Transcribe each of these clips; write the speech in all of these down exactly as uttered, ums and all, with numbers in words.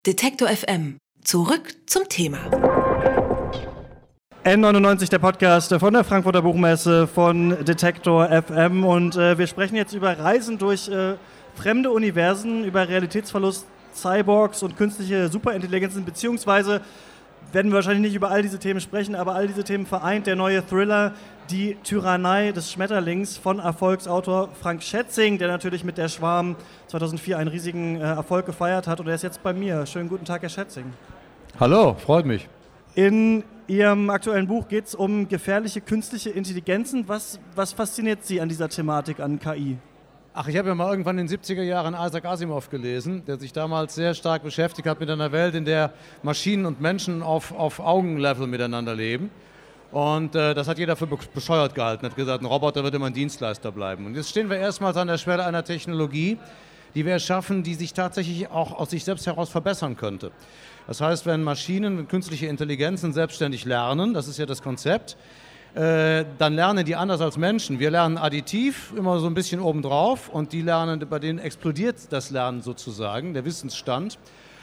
Detektor F M. Zurück zum Thema. N neunundneunzig, der Podcast von der Frankfurter Buchmesse von Detektor F M. Und äh, wir sprechen jetzt über Reisen durch äh, fremde Universen, über Realitätsverlust, Cyborgs und künstliche Superintelligenzen, beziehungsweise werden wir wahrscheinlich nicht über all diese Themen sprechen, aber all diese Themen vereint der neue Thriller Die Tyrannei des Schmetterlings von Erfolgsautor Frank Schätzing, der natürlich mit Der Schwarm zweitausendvier einen riesigen äh, Erfolg gefeiert hat, und er ist jetzt bei mir. Schönen guten Tag, Herr Schätzing. Hallo, freut mich. In Ihrem aktuellen Buch geht es um gefährliche künstliche Intelligenzen. Was, was fasziniert Sie an dieser Thematik, an K I? Ach, ich habe ja mal irgendwann in den siebziger Jahren Isaac Asimov gelesen, der sich damals sehr stark beschäftigt hat mit einer Welt, in der Maschinen und Menschen auf, auf Augenlevel miteinander leben. Und äh, das hat jeder für bescheuert gehalten, hat gesagt, ein Roboter wird immer ein Dienstleister bleiben. Und jetzt stehen wir erstmals an der Schwelle einer Technologie, die wir schaffen, die sich tatsächlich auch aus sich selbst heraus verbessern könnte. Das heißt, wenn Maschinen, künstliche Intelligenzen selbstständig lernen, das ist ja das Konzept, äh, dann lernen die anders als Menschen. Wir lernen additiv, immer so ein bisschen obendrauf, und die lernen, bei denen explodiert das Lernen sozusagen, der Wissensstand.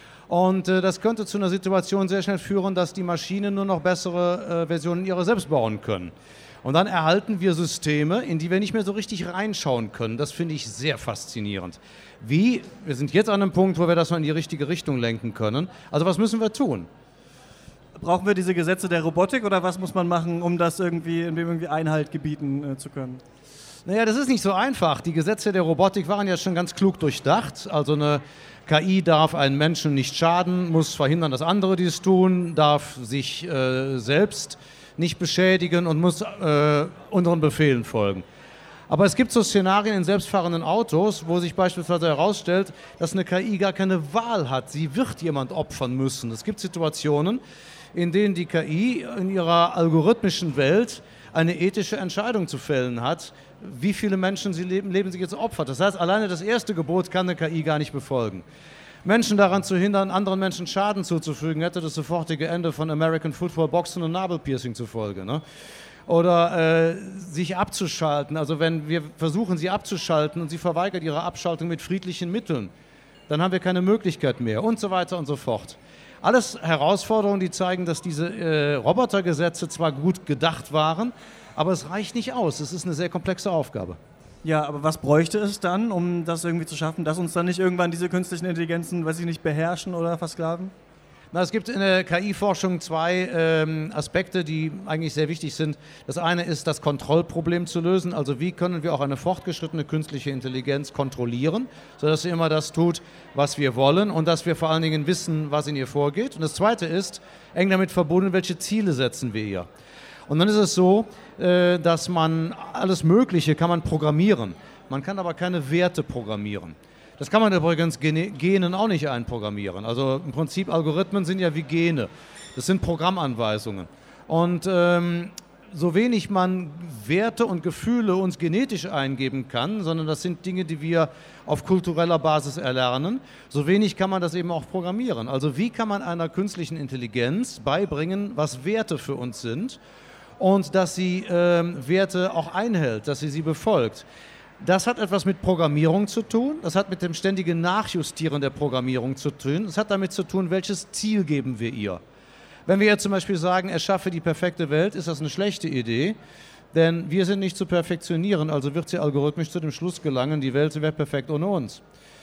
Und äh, das könnte zu einer Situation sehr schnell führen, dass die Maschinen nur noch bessere äh, Versionen ihrer selbst bauen können. Und dann erhalten wir Systeme, in die wir nicht mehr so richtig reinschauen können. Das finde ich sehr faszinierend. Wie? Wir sind jetzt an einem Punkt, wo wir das mal in die richtige Richtung lenken können. Also was müssen wir tun? Brauchen wir diese Gesetze der Robotik, oder was muss man machen, um das irgendwie, in dem irgendwie Einhalt gebieten äh, zu können? Naja, das ist nicht so einfach. Die Gesetze der Robotik waren ja schon ganz klug durchdacht. Also eine K I darf einen Menschen nicht schaden, muss verhindern, dass andere dies tun, darf sich äh, selbst nicht beschädigen und muss äh, unseren Befehlen folgen. Aber es gibt so Szenarien in selbstfahrenden Autos, wo sich beispielsweise herausstellt, dass eine K I gar keine Wahl hat. Sie wird jemand opfern müssen. Es gibt Situationen, in denen die K I in ihrer algorithmischen Welt eine ethische Entscheidung zu fällen hat, wie viele Menschen sie leben, leben sich jetzt opfert. Das heißt, alleine das erste Gebot kann eine K I gar nicht befolgen. Menschen daran zu hindern, anderen Menschen Schaden zuzufügen, hätte das sofortige Ende von American Football, Boxen und Nabelpiercing zur Folge, ne? Oder äh, sich abzuschalten. Also wenn wir versuchen, sie abzuschalten und sie verweigert ihre Abschaltung mit friedlichen Mitteln, dann haben wir keine Möglichkeit mehr und so weiter und so fort. Alles Herausforderungen, die zeigen, dass diese äh, Robotergesetze zwar gut gedacht waren, aber es reicht nicht aus. Es ist eine sehr komplexe Aufgabe. Ja, aber was bräuchte es dann, um das irgendwie zu schaffen, dass uns dann nicht irgendwann diese künstlichen Intelligenzen, weiß ich nicht, beherrschen oder versklaven? Na, es gibt in der K I-Forschung zwei ähm, Aspekte, die eigentlich sehr wichtig sind. Das eine ist, das Kontrollproblem zu lösen. Also wie können wir auch eine fortgeschrittene künstliche Intelligenz kontrollieren, sodass sie immer das tut, was wir wollen, und dass wir vor allen Dingen wissen, was in ihr vorgeht. Und das zweite ist, eng damit verbunden, welche Ziele setzen wir ihr. Und dann ist es so, äh, dass man alles Mögliche kann man programmieren. Man kann aber keine Werte programmieren. Das kann man übrigens Genen auch nicht einprogrammieren. Also im Prinzip Algorithmen sind ja wie Gene. Das sind Programmanweisungen. Und ähm, so wenig man Werte und Gefühle uns genetisch eingeben kann, sondern das sind Dinge, die wir auf kultureller Basis erlernen, so wenig kann man das eben auch programmieren. Also wie kann man einer künstlichen Intelligenz beibringen, was Werte für uns sind, und dass sie ähm, Werte auch einhält, dass sie sie befolgt? Das hat etwas mit Programmierung zu tun, das hat mit dem ständigen Nachjustieren der Programmierung zu tun, das hat damit zu tun, welches Ziel geben wir ihr. Wenn wir jetzt zum Beispiel sagen, erschaffe die perfekte Welt, ist das eine schlechte Idee, denn wir sind nicht zu perfektionieren, also wird sie algorithmisch zu dem Schluss gelangen, die Welt wäre perfekt ohne uns.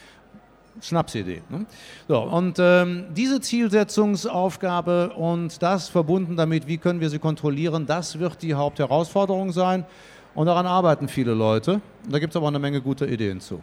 Schnapsidee. Ne? So, und ähm, diese Zielsetzungsaufgabe und das verbunden damit, wie können wir sie kontrollieren, das wird die Hauptherausforderung sein. Und daran arbeiten viele Leute. Und da gibt es aber eine Menge guter Ideen zu.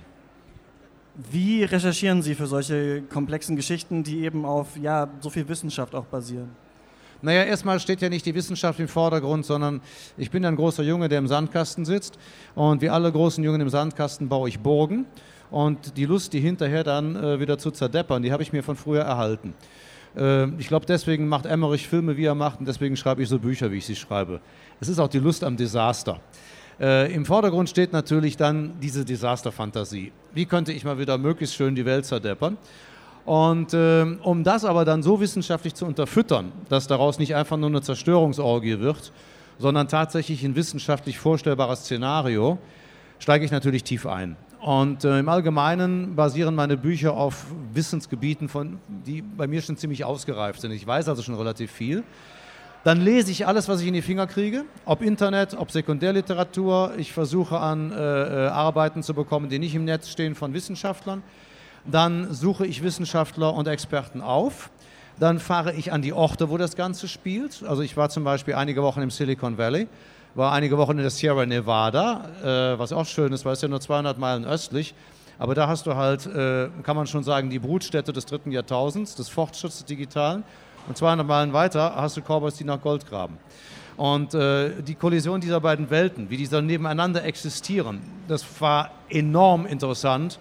Wie recherchieren Sie für solche komplexen Geschichten, die eben auf ja, so viel Wissenschaft auch basieren? Naja, erstmal steht ja nicht die Wissenschaft im Vordergrund, sondern ich bin ein großer Junge, der im Sandkasten sitzt. Und wie alle großen Jungen im Sandkasten baue ich Burgen. Und die Lust, die hinterher dann äh, wieder zu zerdeppern, die habe ich mir von früher erhalten. Äh, ich glaube, deswegen macht Emmerich Filme, wie er macht, und deswegen schreibe ich so Bücher, wie ich sie schreibe. Es ist auch die Lust am Desaster. Äh, Im Vordergrund steht natürlich dann diese Desasterfantasie. Wie könnte ich mal wieder möglichst schön die Welt zerdeppern? Und äh, um das aber dann so wissenschaftlich zu unterfüttern, dass daraus nicht einfach nur eine Zerstörungsorgie wird, sondern tatsächlich ein wissenschaftlich vorstellbares Szenario, steige ich natürlich tief ein. Und äh, im Allgemeinen basieren meine Bücher auf Wissensgebieten, von, die bei mir schon ziemlich ausgereift sind. Ich weiß also schon relativ viel. Dann lese ich alles, was ich in die Finger kriege, ob Internet, ob Sekundärliteratur. Ich versuche an äh, Arbeiten zu bekommen, die nicht im Netz stehen, von Wissenschaftlern. Dann suche ich Wissenschaftler und Experten auf. Dann fahre ich an die Orte, wo das Ganze spielt. Also ich war zum Beispiel einige Wochen im Silicon Valley, war einige Wochen in der Sierra Nevada, äh, was auch schön ist, weil es ja nur zweihundert Meilen östlich. Aber da hast du halt, äh, kann man schon sagen, die Brutstätte des dritten Jahrtausends, des Fortschritts des Digitalen. Und zweihundert Meilen weiter hast du Cowboys, die nach Gold graben. Und äh, die Kollision dieser beiden Welten, wie die dann nebeneinander existieren, das war enorm interessant.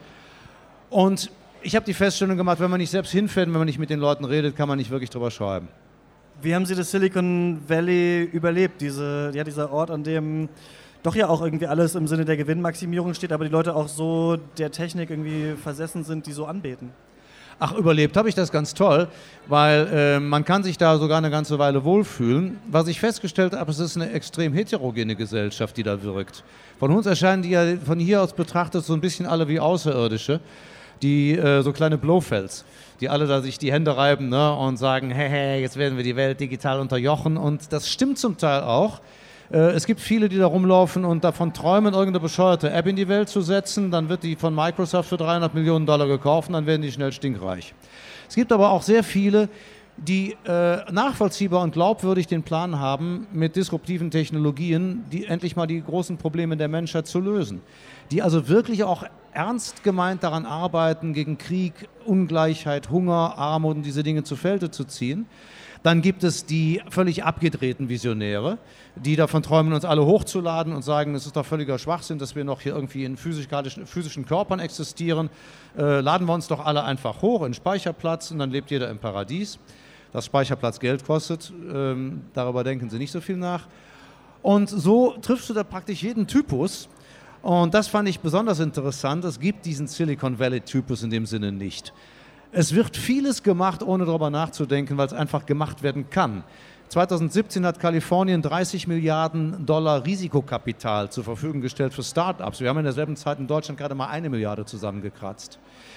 Und ich habe die Feststellung gemacht, wenn man nicht selbst hinfährt, wenn man nicht mit den Leuten redet, kann man nicht wirklich drüber schreiben. Wie haben Sie das Silicon Valley überlebt? Diese, ja, dieser Ort, an dem doch ja auch irgendwie alles im Sinne der Gewinnmaximierung steht, aber die Leute auch so der Technik irgendwie versessen sind, die so anbeten. Ach, überlebt habe ich das ganz toll, weil äh, man kann sich da sogar eine ganze Weile wohlfühlen. Was ich festgestellt habe, es ist eine extrem heterogene Gesellschaft, die da wirkt. Von uns erscheinen die ja von hier aus betrachtet so ein bisschen alle wie Außerirdische, die äh, so kleine Blofelds, die alle da sich die Hände reiben, ne, und sagen, hey, hey, jetzt werden wir die Welt digital unterjochen. Und das stimmt zum Teil auch. Es gibt viele, die da rumlaufen und davon träumen, irgendeine bescheuerte App in die Welt zu setzen. Dann wird die von Microsoft für dreihundert Millionen Dollar gekauft und dann werden die schnell stinkreich. Es gibt aber auch sehr viele, die äh, nachvollziehbar und glaubwürdig den Plan haben, mit disruptiven Technologien die endlich mal die großen Probleme der Menschheit zu lösen. Die also wirklich auch ernst gemeint daran arbeiten, gegen Krieg, Ungleichheit, Hunger, Armut und diese Dinge zu Felde zu ziehen. Dann gibt es die völlig abgedrehten Visionäre, die davon träumen, uns alle hochzuladen und sagen, es ist doch völliger Schwachsinn, dass wir noch hier irgendwie in physikalischen, physischen Körpern existieren. Äh, laden wir uns doch alle einfach hoch in Speicherplatz und dann lebt jeder im Paradies. Dass Speicherplatz Geld kostet, ähm, darüber denken sie nicht so viel nach. Und so triffst du da praktisch jeden Typus. Und das fand ich besonders interessant. Es gibt diesen Silicon Valley-Typus in dem Sinne nicht. Es wird vieles gemacht, ohne darüber nachzudenken, weil es einfach gemacht werden kann. zweitausendsiebzehn hat Kalifornien dreißig Milliarden Dollar Risikokapital zur Verfügung gestellt für Start-ups. Wir haben in derselben Zeit in Deutschland gerade mal eine Milliarde zusammengekratzt.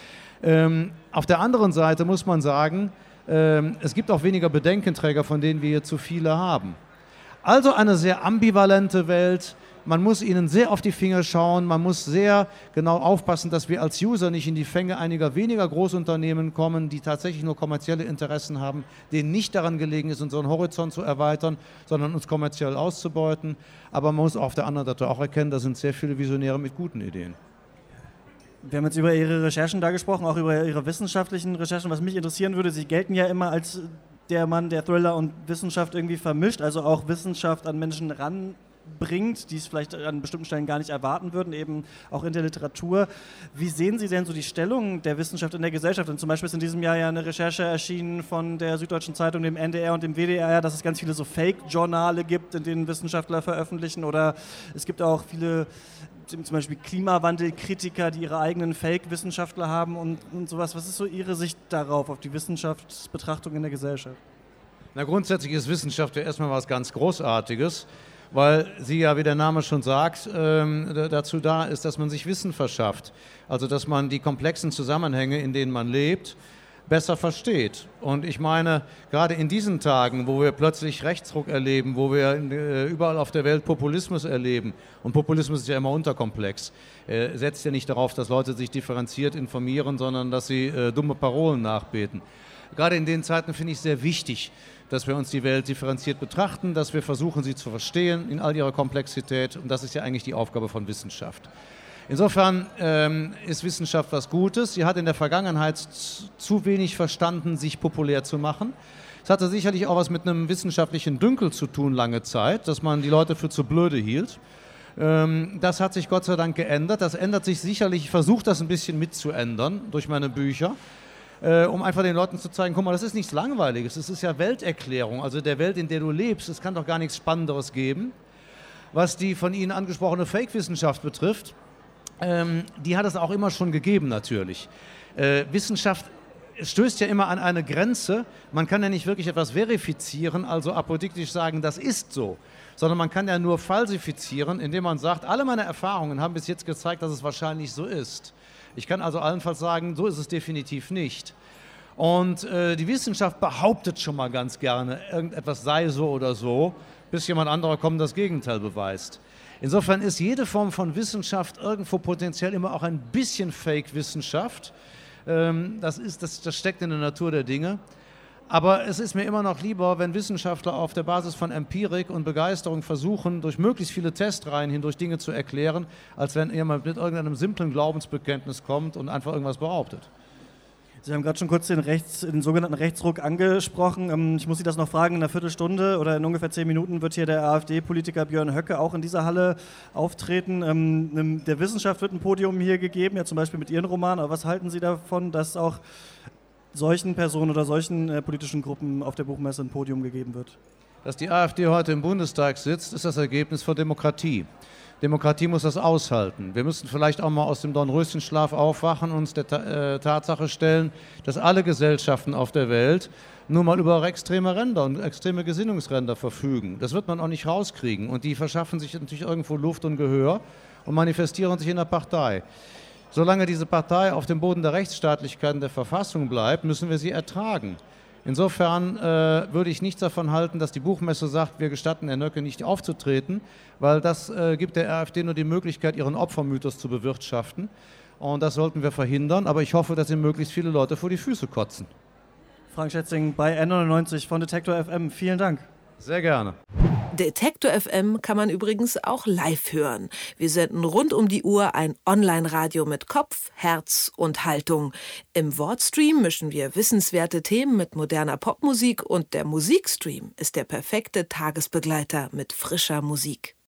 Ähm, auf der anderen Seite muss man sagen, ähm, es gibt auch weniger Bedenkenträger, von denen wir hier zu viele haben. Also eine sehr ambivalente Welt. Man muss ihnen sehr auf die Finger schauen, man muss sehr genau aufpassen, dass wir als User nicht in die Fänge einiger weniger Großunternehmen kommen, die tatsächlich nur kommerzielle Interessen haben, denen nicht daran gelegen ist, unseren Horizont zu erweitern, sondern uns kommerziell auszubeuten. Aber man muss auf der anderen Seite auch erkennen, da sind sehr viele Visionäre mit guten Ideen. Wir haben jetzt über Ihre Recherchen da gesprochen, auch über Ihre wissenschaftlichen Recherchen. Was mich interessieren würde, Sie gelten ja immer als der Mann, der Thriller und Wissenschaft irgendwie vermischt, also auch Wissenschaft an Menschen ran bringt, die es vielleicht an bestimmten Stellen gar nicht erwarten würden, eben auch in der Literatur. Wie sehen Sie denn so die Stellung der Wissenschaft in der Gesellschaft? Und zum Beispiel ist in diesem Jahr ja eine Recherche erschienen von der Süddeutschen Zeitung, dem N D R und dem W D R, dass es ganz viele so Fake-Journale gibt, in denen Wissenschaftler veröffentlichen, oder es gibt auch viele zum Beispiel Klimawandelkritiker, die ihre eigenen Fake-Wissenschaftler haben und, und sowas. Was ist so Ihre Sicht darauf, auf die Wissenschaftsbetrachtung in der Gesellschaft? Na, grundsätzlich ist Wissenschaft ja erstmal was ganz Großartiges, weil sie ja, wie der Name schon sagt, ähm, dazu da ist, dass man sich Wissen verschafft. Also, dass man die komplexen Zusammenhänge, in denen man lebt, besser versteht. Und ich meine, gerade in diesen Tagen, wo wir plötzlich Rechtsruck erleben, wo wir äh, überall auf der Welt Populismus erleben, und Populismus ist ja immer unterkomplex, äh, setzt ja nicht darauf, dass Leute sich differenziert informieren, sondern dass sie äh, dumme Parolen nachbeten. Gerade in den Zeiten finde ich es sehr wichtig, dass wir uns die Welt differenziert betrachten, dass wir versuchen, sie zu verstehen in all ihrer Komplexität. Und das ist ja eigentlich die Aufgabe von Wissenschaft. Insofern ähm, ist Wissenschaft was Gutes. Sie hat in der Vergangenheit zu wenig verstanden, sich populär zu machen. Es hatte sicherlich auch was mit einem wissenschaftlichen Dünkel zu tun, lange Zeit, dass man die Leute für zu blöde hielt. Ähm, das hat sich Gott sei Dank geändert. Das ändert sich sicherlich. Ich versuche das ein bisschen mitzuändern durch meine Bücher. Äh, um einfach den Leuten zu zeigen, guck mal, das ist nichts Langweiliges, es ist ja Welterklärung, also der Welt, in der du lebst, es kann doch gar nichts Spannenderes geben. Was die von Ihnen angesprochene Fake-Wissenschaft betrifft, ähm, die hat es auch immer schon gegeben natürlich. Äh, Wissenschaft es stößt ja immer an eine Grenze. Man kann ja nicht wirklich etwas verifizieren, also apodiktisch sagen, das ist so, sondern man kann ja nur falsifizieren, indem man sagt, alle meine Erfahrungen haben bis jetzt gezeigt, dass es wahrscheinlich so ist. Ich kann also allenfalls sagen, so ist es definitiv nicht. Und äh, die Wissenschaft behauptet schon mal ganz gerne, irgendetwas sei so oder so, bis jemand anderer kommt und das Gegenteil beweist. Insofern ist jede Form von Wissenschaft irgendwo potenziell immer auch ein bisschen Fake-Wissenschaft. Ähm, das, ist, das, das steckt in der Natur der Dinge. Aber es ist mir immer noch lieber, wenn Wissenschaftler auf der Basis von Empirik und Begeisterung versuchen, durch möglichst viele Testreihen hindurch Dinge zu erklären, als wenn jemand mit irgendeinem simplen Glaubensbekenntnis kommt und einfach irgendwas behauptet. Sie haben gerade schon kurz den, Rechts, den sogenannten Rechtsruck angesprochen. Ich muss Sie das noch fragen, in einer Viertelstunde oder in ungefähr zehn Minuten wird hier der AfD-Politiker Björn Höcke auch in dieser Halle auftreten. Der Wissenschaft wird ein Podium hier gegeben, ja zum Beispiel mit Ihren Romanen. Aber was halten Sie davon, dass auch solchen Personen oder solchen äh, politischen Gruppen auf der Buchmesse ein Podium gegeben wird? Dass die AfD heute im Bundestag sitzt, ist das Ergebnis von Demokratie. Demokratie muss das aushalten. Wir müssen vielleicht auch mal aus dem Dornröschenschlaf aufwachen und uns der Ta- äh, Tatsache stellen, dass alle Gesellschaften auf der Welt nur mal über extreme Ränder und extreme Gesinnungsränder verfügen. Das wird man auch nicht rauskriegen. Und die verschaffen sich natürlich irgendwo Luft und Gehör und manifestieren sich in der Partei. Solange diese Partei auf dem Boden der Rechtsstaatlichkeit und der Verfassung bleibt, müssen wir sie ertragen. Insofern äh, würde ich nichts davon halten, dass die Buchmesse sagt, wir gestatten Herrn Höcke nicht aufzutreten, weil das äh, gibt der AfD nur die Möglichkeit, ihren Opfermythos zu bewirtschaften. Und das sollten wir verhindern. Aber ich hoffe, dass ihm möglichst viele Leute vor die Füße kotzen. Frank Schätzing bei N neunundneunzig von Detektor F M. Vielen Dank. Sehr gerne. Detektor F M kann man übrigens auch live hören. Wir senden rund um die Uhr ein Online-Radio mit Kopf, Herz und Haltung. Im Wortstream mischen wir wissenswerte Themen mit moderner Popmusik und der Musikstream ist der perfekte Tagesbegleiter mit frischer Musik.